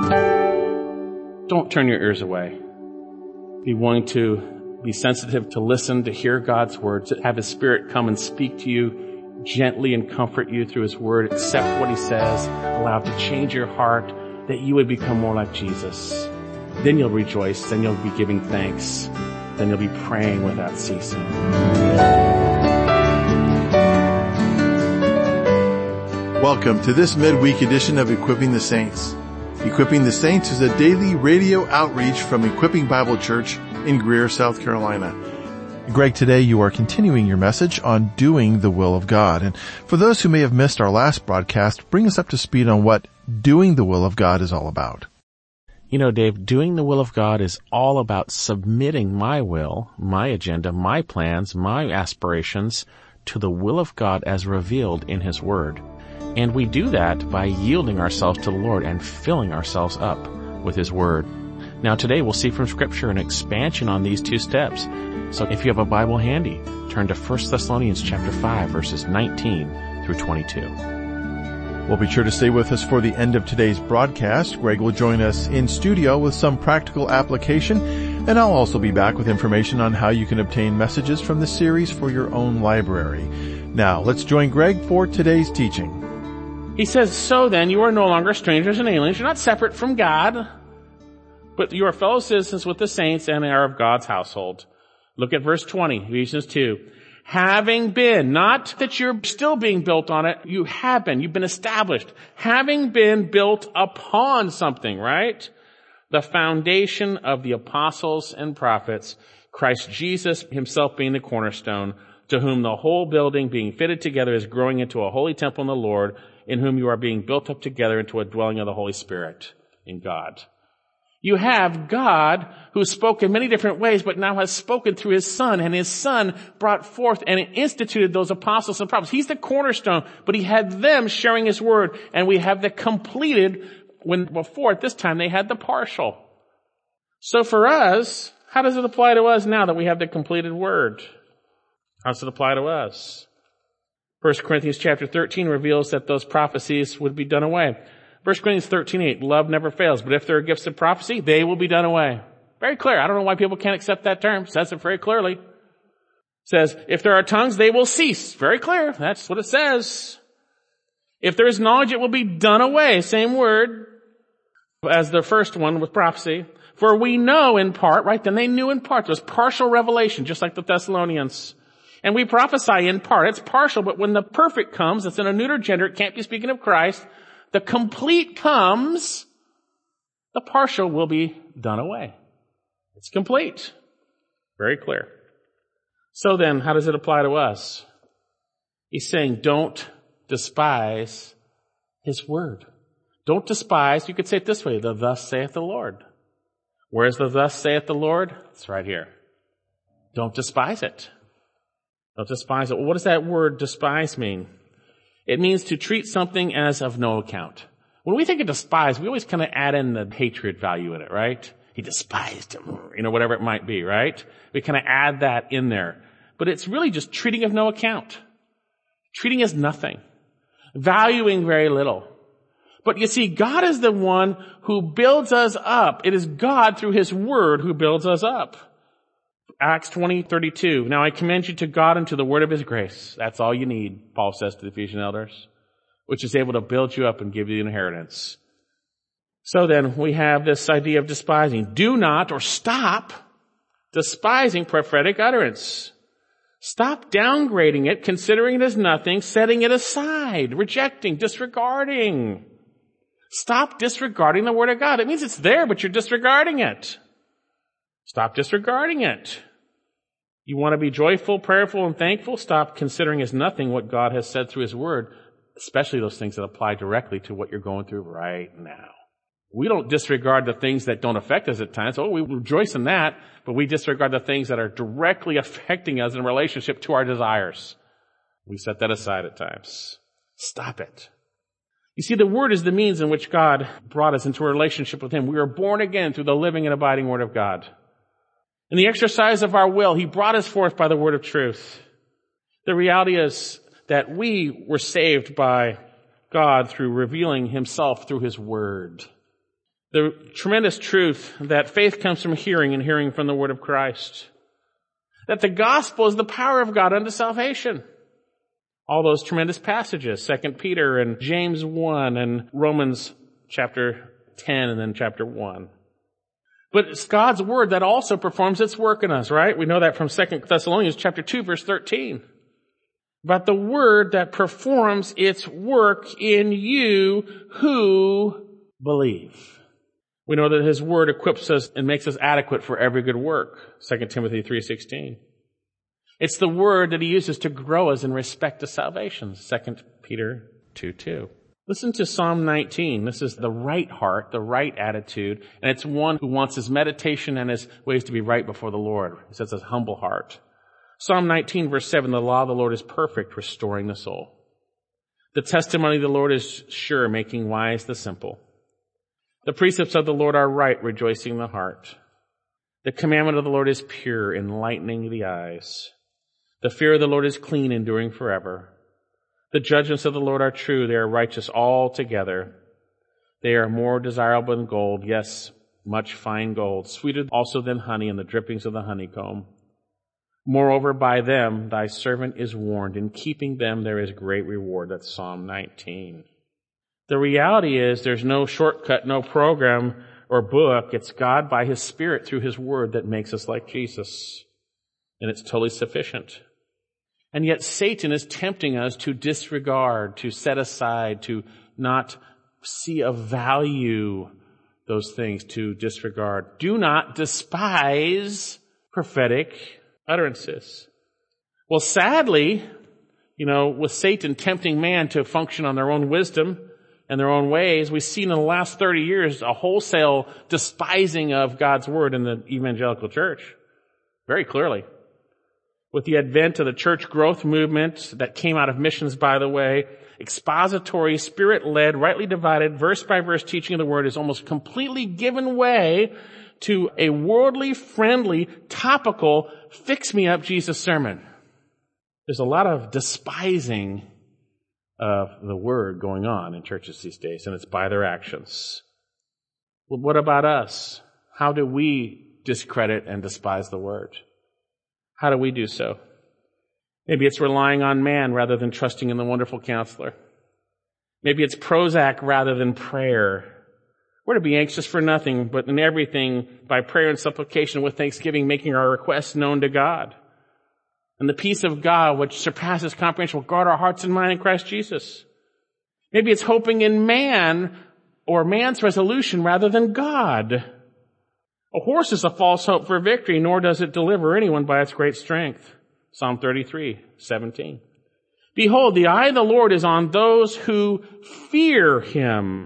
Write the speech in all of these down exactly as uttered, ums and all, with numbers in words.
Don't turn your ears away. Be willing to be sensitive to listen, to hear God's word, to have His Spirit come and speak to you gently and comfort you through His word. Accept what He says. Allow it to change your heart, that you would become more like Jesus. Then you'll rejoice. Then you'll be giving thanks. Then you'll be praying without ceasing. Welcome to this midweek edition of Equipping the Saints. Equipping the Saints is a daily radio outreach from Equipping Bible Church in Greer, South Carolina. Greg, today you are continuing your message on doing the will of God. And for those who may have missed our last broadcast, bring us up to speed on what doing the will of God is all about. You know, Dave, doing the will of God is all about submitting my will, my agenda, my plans, my aspirations to the will of God as revealed in His Word. And we do that by yielding ourselves to the Lord and filling ourselves up with His Word. Now today we'll see from Scripture an expansion on these two steps. So if you have a Bible handy, turn to First Thessalonians chapter five, verses nineteen through twenty-two. Well, be sure to stay with us for the end of today's broadcast. Greg will join us in studio with some practical application, and I'll also be back with information on how you can obtain messages from the series for your own library. Now, let's join Greg for today's teaching. He says, so then you are no longer strangers and aliens. You're not separate from God, but you are fellow citizens with the saints and are of God's household. Look at verse twenty, Ephesians two. Having been, not that you're still being built on it, you have been, you've been established. Having been built upon something, right? The foundation of the apostles and prophets, Christ Jesus Himself being the cornerstone, to whom the whole building being fitted together is growing into a holy temple in the Lord, in whom you are being built up together into a dwelling of the Holy Spirit in God. You have God who spoke in many different ways, but now has spoken through His Son, and His Son brought forth and instituted those apostles and prophets. He's the cornerstone, but He had them sharing His word, and we have the completed, when before at this time they had the partial. So for us, how does it apply to us now that we have the completed word? How does it apply to us? First Corinthians chapter thirteen reveals that those prophecies would be done away. First Corinthians thirteen eight, love never fails, but if there are gifts of prophecy, they will be done away. Very clear. I don't know why people can't accept that term. It says it very clearly. It says, if there are tongues, they will cease. Very clear. That's what it says. If there is knowledge, it will be done away. Same word as the first one with prophecy. For we know in part, right? Then they knew in part. There was partial revelation, just like the Thessalonians. And we prophesy in part. It's partial, but when the perfect comes, it's in a neuter gender. It can't be speaking of Christ. The complete comes, the partial will be done away. It's complete. Very clear. So then, how does it apply to us? He's saying, don't despise His word. Don't despise, you could say it this way, the thus saith the Lord. Where's the thus saith the Lord? It's right here. Don't despise it. Don't despise it. Well, what does that word despise mean? It means to treat something as of no account. When we think of despise, we always kind of add in the hatred value in it, right? He despised him, you know, whatever it might be, right? We kind of add that in there. But it's really just treating of no account. Treating as nothing. Valuing very little. But you see, God is the one who builds us up. It is God through His word who builds us up. Acts twenty thirty-two. Now I commend you to God and to the word of His grace. That's all you need, Paul says to the Ephesian elders, which is able to build you up and give you the inheritance. So then we have this idea of despising. Do not or stop despising prophetic utterance. Stop downgrading it, considering it as nothing, setting it aside, rejecting, disregarding. Stop disregarding the word of God. It means it's there, but you're disregarding it. Stop disregarding it. You want to be joyful, prayerful, and thankful? Stop considering as nothing what God has said through His word, especially those things that apply directly to what you're going through right now. We don't disregard the things that don't affect us at times. Oh, we rejoice in that, but we disregard the things that are directly affecting us in relationship to our desires. We set that aside at times. Stop it. You see, the Word is the means in which God brought us into a relationship with Him. We are born again through the living and abiding Word of God. In the exercise of our will, He brought us forth by the word of truth. The reality is that we were saved by God through revealing Himself through His word. The tremendous truth that faith comes from hearing and hearing from the word of Christ. That the gospel is the power of God unto salvation. All those tremendous passages, Second Peter and James one and Romans chapter ten and then chapter one. But it's God's word that also performs its work in us, right? We know that from Second Thessalonians chapter two verse thirteen. But the word that performs its work in you who believe. We know that his word equips us and makes us adequate for every good work. Second Timothy three sixteen. It's the word that he uses to grow us in respect to salvation. Second Peter two two. Listen to Psalm nineteen. This is the right heart, the right attitude, and it's one who wants his meditation and his ways to be right before the Lord. It says a humble heart. Psalm nineteen verse seven, the law of the Lord is perfect, restoring the soul. The testimony of the Lord is sure, making wise the simple. The precepts of the Lord are right, rejoicing the heart. The commandment of the Lord is pure, enlightening the eyes. The fear of the Lord is clean, enduring forever. The judgments of the Lord are true, they are righteous altogether. They are more desirable than gold, yes, much fine gold, sweeter also than honey and the drippings of the honeycomb. Moreover, by them thy servant is warned. In keeping them there is great reward. That's Psalm nineteen. The reality is there's no shortcut, no program or book. It's God by his Spirit through his word that makes us like Jesus. And it's totally sufficient. And yet Satan is tempting us to disregard, to set aside, to not see of value those things, to disregard. Do not despise prophetic utterances. Well, sadly, you know, with Satan tempting man to function on their own wisdom and their own ways, we've seen in the last thirty years a wholesale despising of God's word in the evangelical church. Very clearly. With the advent of the church growth movement that came out of missions, by the way, expository, spirit-led, rightly divided, verse-by-verse teaching of the word is almost completely given way to a worldly, friendly, topical, fix-me-up Jesus sermon. There's a lot of despising of the word going on in churches these days, and it's by their actions. Well, what about us? How do we discredit and despise the word? How do we do so? Maybe it's relying on man rather than trusting in the wonderful counselor. Maybe it's Prozac rather than prayer. We're to be anxious for nothing, but in everything, by prayer and supplication with thanksgiving, making our requests known to God. And the peace of God, which surpasses comprehension, will guard our hearts and mind in Christ Jesus. Maybe it's hoping in man or man's resolution rather than God. A horse is a false hope for victory, nor does it deliver anyone by its great strength. Psalm thirty-three seventeen. Behold, the eye of the Lord is on those who fear him,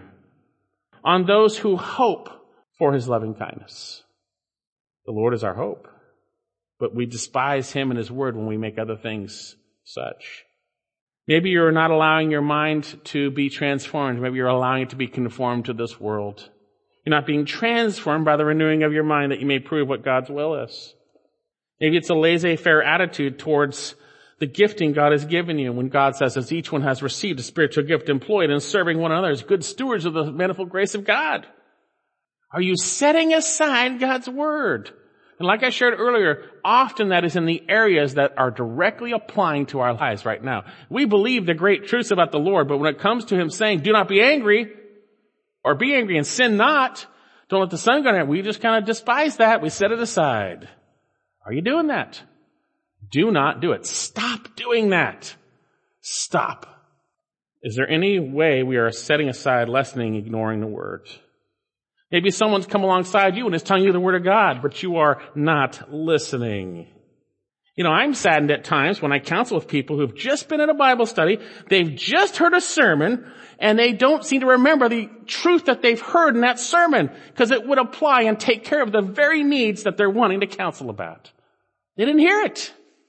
on those who hope for his loving kindness. The Lord is our hope, but we despise him and his word when we make other things such. Maybe you're not allowing your mind to be transformed. Maybe you're allowing it to be conformed to this world. You're not being transformed by the renewing of your mind that you may prove what God's will is. Maybe it's a laissez-faire attitude towards the gifting God has given you when God says, as each one has received a spiritual gift, employed in serving one another as good stewards of the manifold grace of God. Are you setting aside God's word? And like I shared earlier, often that is in the areas that are directly applying to our lives right now. We believe the great truths about the Lord, but when it comes to him saying, do not be angry, or be angry and sin not, don't let the sun go down, we just kind of despise that. We set it aside. Are you doing that? Do not do it. Stop doing that. Stop. Is there any way we are setting aside, lessening, ignoring the word? Maybe someone's come alongside you and is telling you the word of God, but you are not listening. You know, I'm saddened at times when I counsel with people who've just been in a Bible study, they've just heard a sermon, and they don't seem to remember the truth that they've heard in that sermon, because it would apply and take care of the very needs that they're wanting to counsel about. They didn't hear it.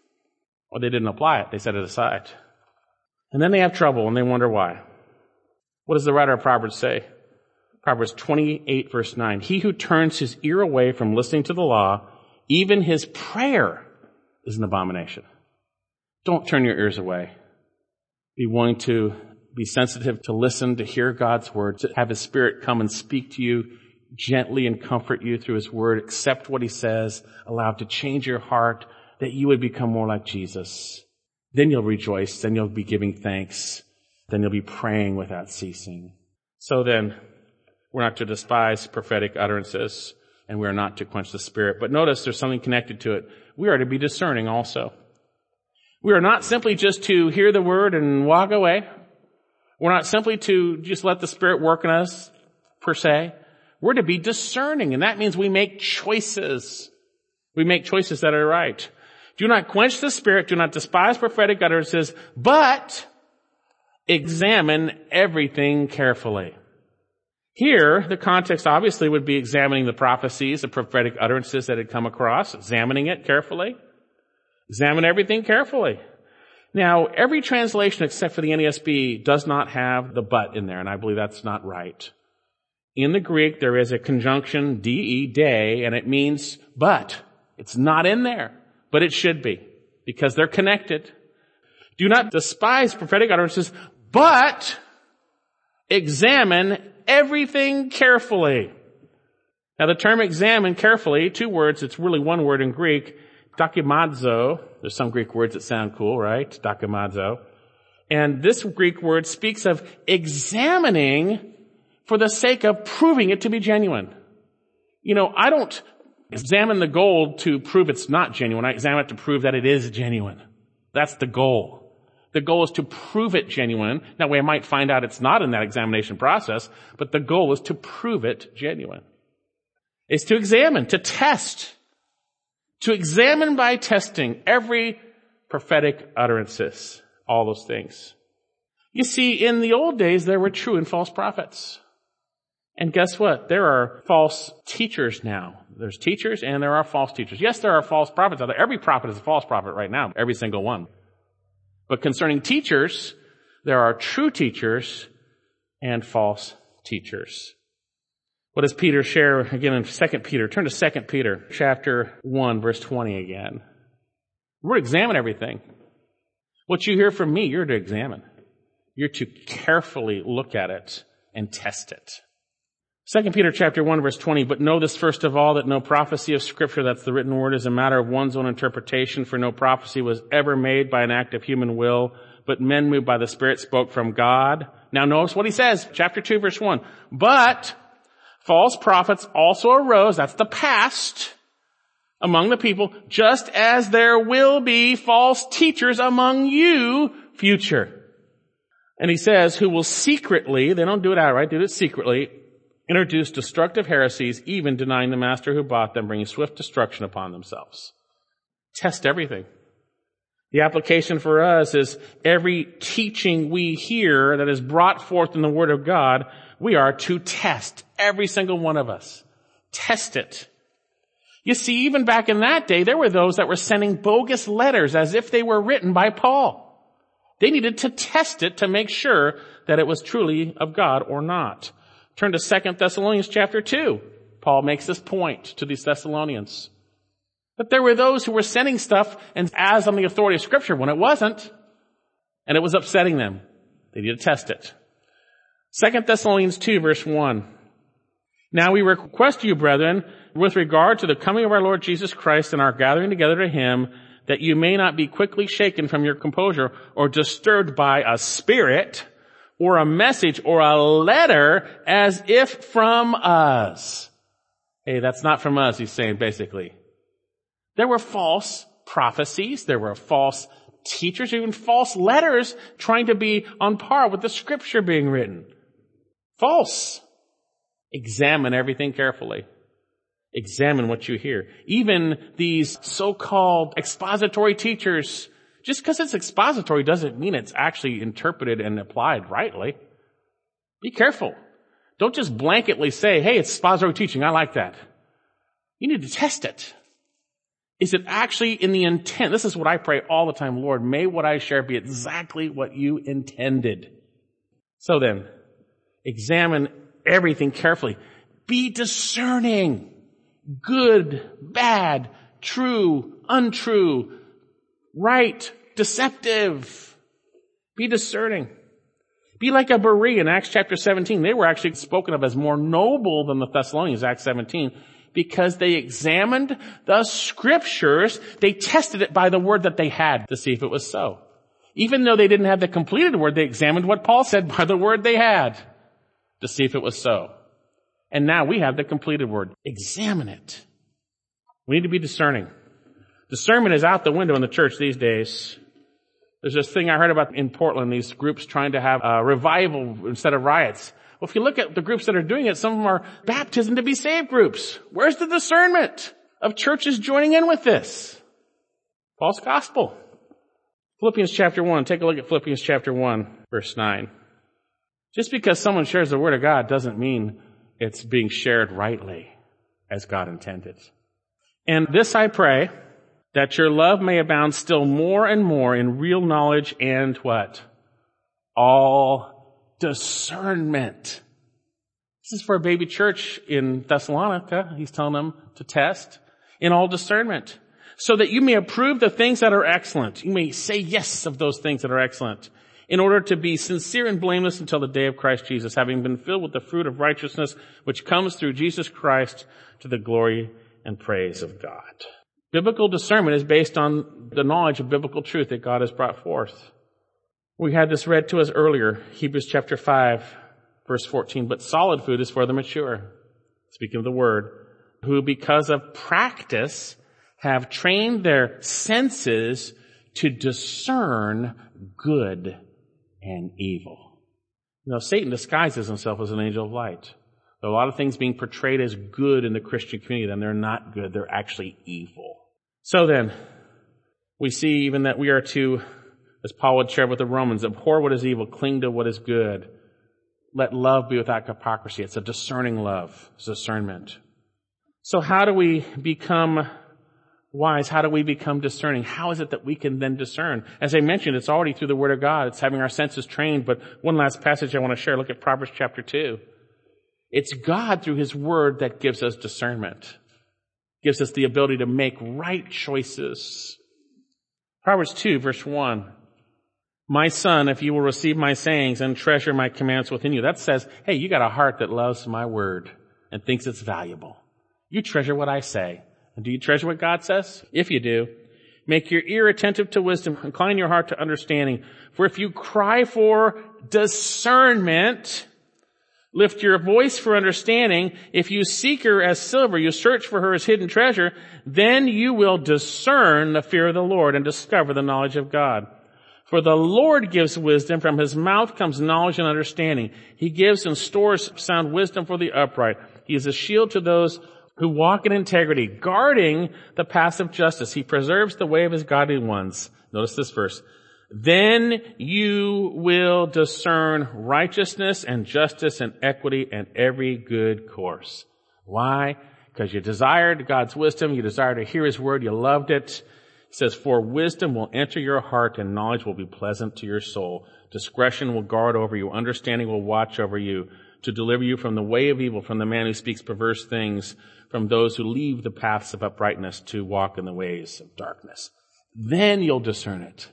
Or they didn't apply it. They set it aside. And then they have trouble and they wonder why. What does the writer of Proverbs say? Proverbs twenty-eight verse nine. He who turns his ear away from listening to the law, even his prayer is an abomination. Don't turn your ears away. Be willing to be sensitive to listen, to hear God's word, to have his Spirit come and speak to you gently and comfort you through his word. Accept what he says. Allow it to change your heart, that you would become more like Jesus. Then you'll rejoice. Then you'll be giving thanks. Then you'll be praying without ceasing. So then, we're not to despise prophetic utterances, and we are not to quench the Spirit. But notice there's something connected to it. We are to be discerning also. We are not simply just to hear the word and walk away. We're not simply to just let the Spirit work in us, per se. We're to be discerning, and that means we make choices. We make choices that are right. Do not quench the Spirit, do not despise prophetic utterances, but examine everything carefully. Here, the context obviously would be examining the prophecies, the prophetic utterances that had come across, examining it carefully. Examine everything carefully. Now, every translation except for the N A S B does not have the but in there, and I believe that's not right. In the Greek, there is a conjunction, de, de, and it means but. It's not in there, but it should be, because they're connected. Do not despise prophetic utterances, but examine everything carefully. Now, the term examine carefully, two words, it's really one word in Greek, dokimazo. There's some Greek words that sound cool, right? Dokimazo. And this Greek word speaks of examining for the sake of proving it to be genuine. You know, I don't examine the gold to prove it's not genuine. I examine it to prove that it is genuine. That's the goal. The goal is to prove it genuine. Now, we might find out it's not in that examination process, but the goal is to prove it genuine. It's to examine, to test. To examine by testing every prophetic utterances. All those things. You see, in the old days, there were true and false prophets. And guess what? There are false teachers now. There's teachers and there are false teachers. Yes, there are false prophets out there. Every prophet is a false prophet right now. Every single one. But concerning teachers, there are true teachers and false teachers. What does Peter share again in Second Peter? Turn to Second Peter chapter one, verse twenty again. We're to examine everything. What you hear from me, you're to examine. You're to carefully look at it and test it. Second Peter chapter one, verse twenty, but know this first of all, that no prophecy of Scripture, that's the written word, is a matter of one's own interpretation, for no prophecy was ever made by an act of human will, but men moved by the Spirit spoke from God. Now notice what he says, chapter two, verse one. But false prophets also arose, that's the past, among the people, just as there will be false teachers among you, future. And he says, who will secretly, they don't do it outright, they do it secretly, introduce destructive heresies, even denying the master who bought them, bringing swift destruction upon themselves. Test everything. The application for us is every teaching we hear that is brought forth in the Word of God, we are to test. Every single one of us. Test it. You see, even back in that day, there were those that were sending bogus letters as if they were written by Paul. They needed to test it to make sure that it was truly of God or not. Turn to Second Thessalonians chapter two. Paul makes this point to these Thessalonians. That there were those who were sending stuff and as on the authority of Scripture when it wasn't. And it was upsetting them. They needed to test it. Second Thessalonians two, verse one. Now we request you, brethren, with regard to the coming of our Lord Jesus Christ and our gathering together to Him, that you may not be quickly shaken from your composure or disturbed by a spirit or a message or a letter as if from us. Hey, that's not from us, he's saying basically. There were false prophecies, there were false teachers, even false letters trying to be on par with the Scripture being written. False. Examine everything carefully. Examine what you hear. Even these so-called expository teachers, just because it's expository doesn't mean it's actually interpreted and applied rightly. Be careful. Don't just blanketly say, hey, it's expository teaching. I like that. You need to test it. Is it actually in the intent? This is what I pray all the time. Lord, may what I share be exactly what you intended. So then, examine everything carefully. Be discerning. Good, bad, true, untrue, right, deceptive. Be discerning. Be like a Berea in Acts chapter seventeen. They were actually spoken of as more noble than the Thessalonians, Acts seventeen, because they examined the scriptures. They tested it by the word that they had to see if it was so. Even though they didn't have the completed word, they examined what Paul said by the word they had to see if it was so. And now we have the completed word. Examine it. We need to be discerning. Discernment is out the window in the church these days. There's this thing I heard about in Portland, these groups trying to have a revival instead of riots. Well, if you look at the groups that are doing it, some of them are baptism to be saved groups. Where's the discernment of churches joining in with this? False gospel. Philippians chapter one. Take a look at Philippians chapter one, verse nine. Just because someone shares the word of God doesn't mean it's being shared rightly as God intended. And this I pray, that your love may abound still more and more in real knowledge and what? All discernment. This is for a baby church in Thessalonica. He's telling them to test in all discernment, so that you may approve the things that are excellent. You may say yes of those things that are excellent, in order to be sincere and blameless until the day of Christ Jesus, having been filled with the fruit of righteousness, which comes through Jesus Christ to the glory and praise of God. Biblical discernment is based on the knowledge of biblical truth that God has brought forth. We had this read to us earlier, Hebrews chapter five, verse fourteen. But solid food is for the mature, speaking of the word, who because of practice have trained their senses to discern good and evil. You know, Satan disguises himself as an angel of light. There are a lot of things being portrayed as good in the Christian community, and they're not good. They're actually evil. So then, we see even that we are to, as Paul would share with the Romans, abhor what is evil, cling to what is good. Let love be without hypocrisy. It's a discerning love. It's discernment. So how do we become wise? How do we become discerning? How is it that we can then discern? As I mentioned, it's already through the Word of God. It's having our senses trained. But one last passage I want to share. Look at Proverbs chapter two. It's God through His Word that gives us discernment. Gives us the ability to make right choices. Proverbs two, verse one. My son, if you will receive my sayings and treasure my commands within you. That says, hey, you got a heart that loves my word and thinks it's valuable. You treasure what I say. And do you treasure what God says? If you do, make your ear attentive to wisdom, incline your heart to understanding. For if you cry for discernment, lift your voice for understanding. If you seek her as silver, you search for her as hidden treasure, then you will discern the fear of the Lord and discover the knowledge of God. For the Lord gives wisdom. From His mouth comes knowledge and understanding. He gives and stores sound wisdom for the upright. He is a shield to those who walk in integrity, guarding the paths of justice. He preserves the way of His godly ones. Notice this verse. Then you will discern righteousness and justice and equity and every good course. Why? Because you desired God's wisdom. You desired to hear His word. You loved it. It says, for wisdom will enter your heart and knowledge will be pleasant to your soul. Discretion will guard over you. Understanding will watch over you to deliver you from the way of evil, from the man who speaks perverse things, from those who leave the paths of uprightness to walk in the ways of darkness. Then you'll discern it.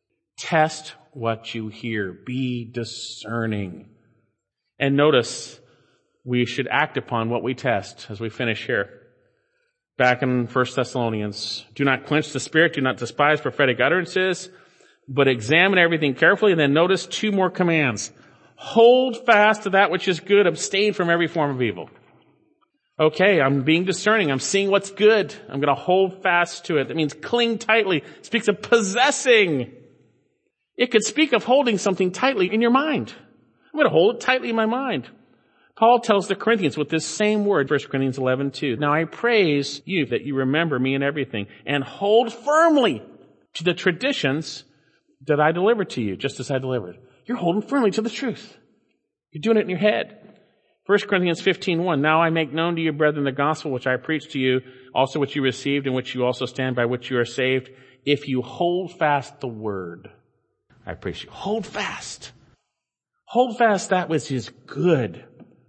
Test what you hear. Be discerning. And notice, we should act upon what we test as we finish here. Back in First Thessalonians, do not quench the spirit, do not despise prophetic utterances, but examine everything carefully. And then notice two more commands. Hold fast to that which is good, abstain from every form of evil. Okay, I'm being discerning. I'm seeing what's good. I'm going to hold fast to it. That means cling tightly. It speaks of possessing. It could speak of holding something tightly in your mind. I'm going to hold it tightly in my mind. Paul tells the Corinthians with this same word, First Corinthians eleven two. Now I praise you that you remember me in everything and hold firmly to the traditions that I delivered to you, just as I delivered. You're holding firmly to the truth. You're doing it in your head. First Corinthians fifteen one. Now I make known to you, brethren, the gospel which I preached to you, also which you received, in which you also stand, by which you are saved, if you hold fast the word. I preach you. Hold fast. Hold fast that which is good.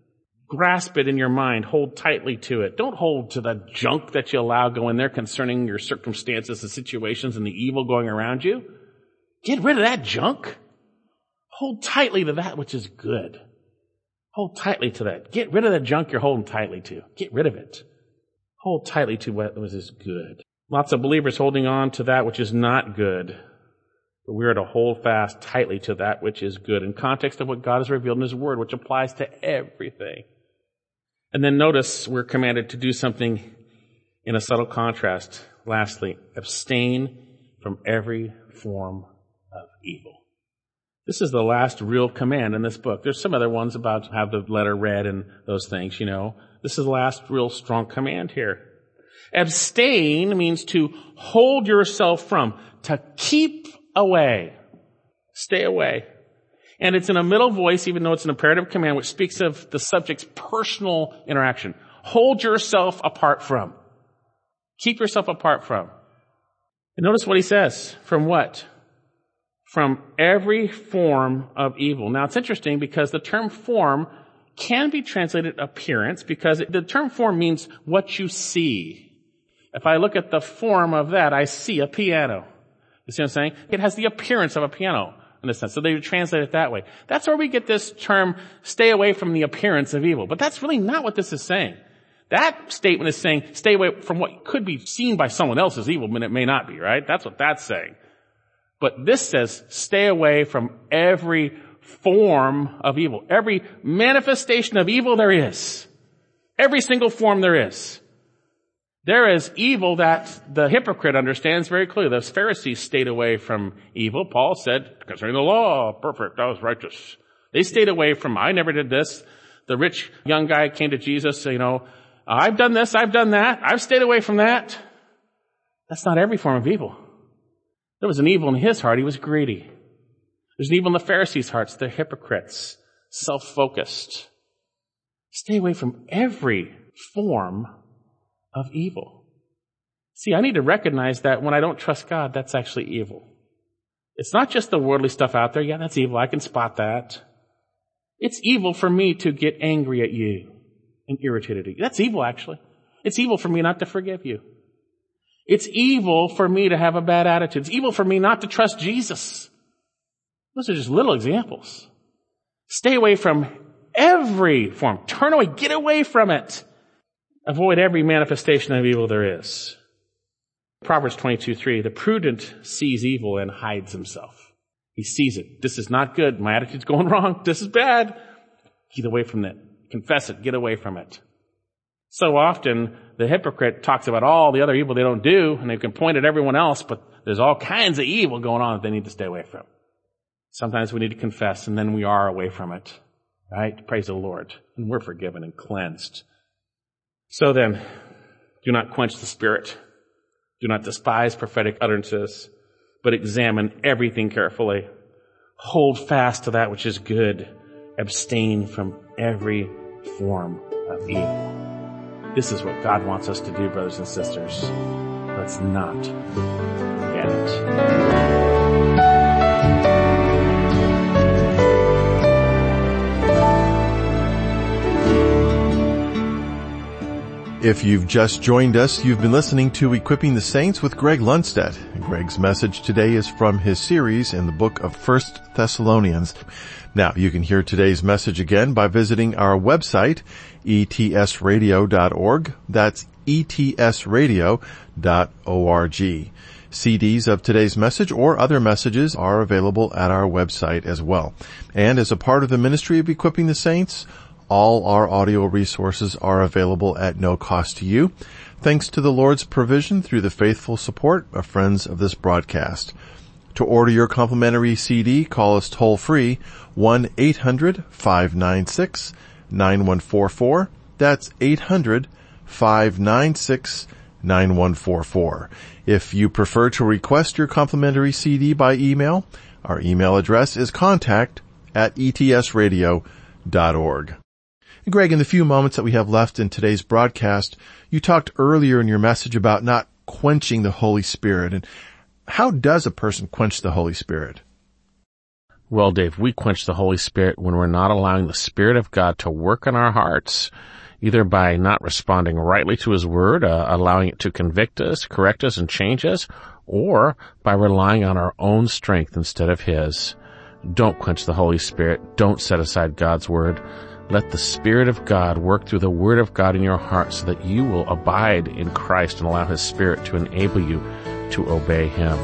Grasp it in your mind. Hold tightly to it. Don't hold to the junk that you allow go in there concerning your circumstances and situations and the evil going around you. Get rid of that junk. Hold tightly to that which is good. Hold tightly to that. Get rid of the junk you're holding tightly to. Get rid of it. Hold tightly to what is good. Lots of believers holding on to that which is not good. But we are to hold fast tightly to that which is good in context of what God has revealed in His Word, which applies to everything. And then notice we're commanded to do something in a subtle contrast. Lastly, abstain from every form of evil. This is the last real command in this book. There's some other ones about have the letter read and those things, you know. This is the last real strong command here. Abstain means to hold yourself from, to keep away. Stay away. And it's in a middle voice, even though it's an imperative command, which speaks of the subject's personal interaction. Hold yourself apart from. Keep yourself apart from. And notice what he says. From what? From every form of evil. Now it's interesting because the term form can be translated appearance because the term form means what you see. If I look at the form of that, I see a piano. You see what I'm saying? It has the appearance of a piano in a sense. So they would translate it that way. That's where we get this term, stay away from the appearance of evil. But that's really not what this is saying. That statement is saying, stay away from what could be seen by someone else as evil, but it may not be, right? That's what that's saying. But this says, stay away from every form of evil. Every manifestation of evil there is. Every single form there is. There is evil that the hypocrite understands very clearly. The Pharisees stayed away from evil. Paul said, concerning the law, perfect, I was righteous. They stayed away from, I never did this. The rich young guy came to Jesus, you know, I've done this, I've done that, I've stayed away from that. That's not every form of evil. There was an evil in his heart. He was greedy. There's an evil in the Pharisees' hearts. They're hypocrites, self-focused. Stay away from every form of evil. See, I need to recognize that when I don't trust God, that's actually evil. It's not just the worldly stuff out there. Yeah, that's evil. I can spot that. It's evil for me to get angry at you and irritated at you. That's evil, actually. It's evil for me not to forgive you. It's evil for me to have a bad attitude. It's evil for me not to trust Jesus. Those are just little examples. Stay away from every form. Turn away. Get away from it. Avoid every manifestation of evil there is. Proverbs twenty-two three, the prudent sees evil and hides himself. He sees it. This is not good. My attitude's going wrong. This is bad. Get away from it. Confess it. Get away from it. So often, the hypocrite talks about all the other evil they don't do, and they can point at everyone else, but there's all kinds of evil going on that they need to stay away from. Sometimes we need to confess, and then we are away from it. Right? Praise the Lord. And we're forgiven and cleansed. So then, do not quench the Spirit. Do not despise prophetic utterances, but examine everything carefully. Hold fast to that which is good. Abstain from every form of evil. This is what God wants us to do, brothers and sisters. Let's not forget it. If you've just joined us, you've been listening to Equipping the Saints with Greg Lundstedt. Greg's message today is from his series in the book of First Thessalonians. Now, you can hear today's message again by visiting our website, e t s radio dot org. That's e t s radio dot org. C Ds of today's message or other messages are available at our website as well. And as a part of the ministry of Equipping the Saints, all our audio resources are available at no cost to you, thanks to the Lord's provision through the faithful support of friends of this broadcast. To order your complimentary C D, call us toll-free, one eight hundred five nine six nine one four four. That's eight hundred five nine six nine one four four. If you prefer to request your complimentary C D by email, our email address is contact at e t s radio dot org. Greg, in the few moments that we have left in today's broadcast, you talked earlier in your message about not quenching the Holy Spirit. And how does a person quench the Holy Spirit? Well, Dave, we quench the Holy Spirit when we're not allowing the Spirit of God to work in our hearts, either by not responding rightly to His Word, uh, allowing it to convict us, correct us, and change us, or by relying on our own strength instead of His. Don't quench the Holy Spirit. Don't set aside God's Word. Let the Spirit of God work through the Word of God in your heart so that you will abide in Christ and allow His Spirit to enable you to obey Him.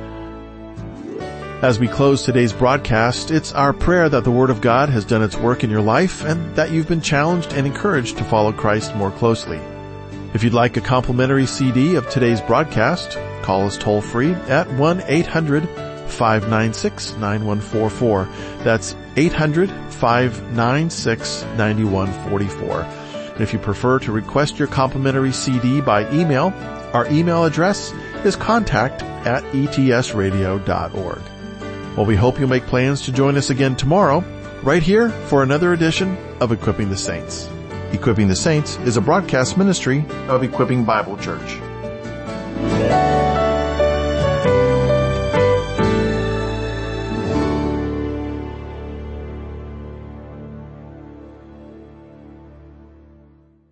As we close today's broadcast, it's our prayer that the Word of God has done its work in your life and that you've been challenged and encouraged to follow Christ more closely. If you'd like a complimentary C D of today's broadcast, call us toll-free at one eight hundred five nine six nine one four four. That's eight hundred five nine six nine one four four. And if you prefer to request your complimentary C D by email, our email address is contact at e t s radio dot org. Well, we hope you'll make plans to join us again tomorrow, right here for another edition of Equipping the Saints. Equipping the Saints is a broadcast ministry of Equipping Bible Church.